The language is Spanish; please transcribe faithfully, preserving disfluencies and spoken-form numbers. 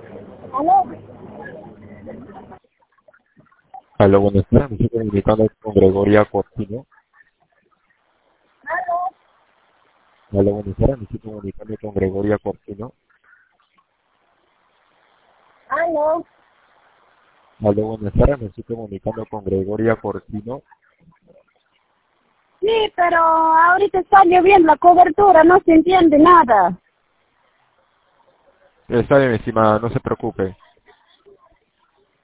¿Aló? Aló, buenas tardes. Me estoy comunicando con Gregoria Cortino. ¿Aló? Aló, buenas tardes. Me estoy comunicando con Gregoria Cortino. ¿Aló? Aló, buenas tardes. Me estoy comunicando con Gregoria Cortino. Sí, pero ahorita está lloviendo la cobertura, no se entiende nada. Está bien, mi estimada, no se preocupe.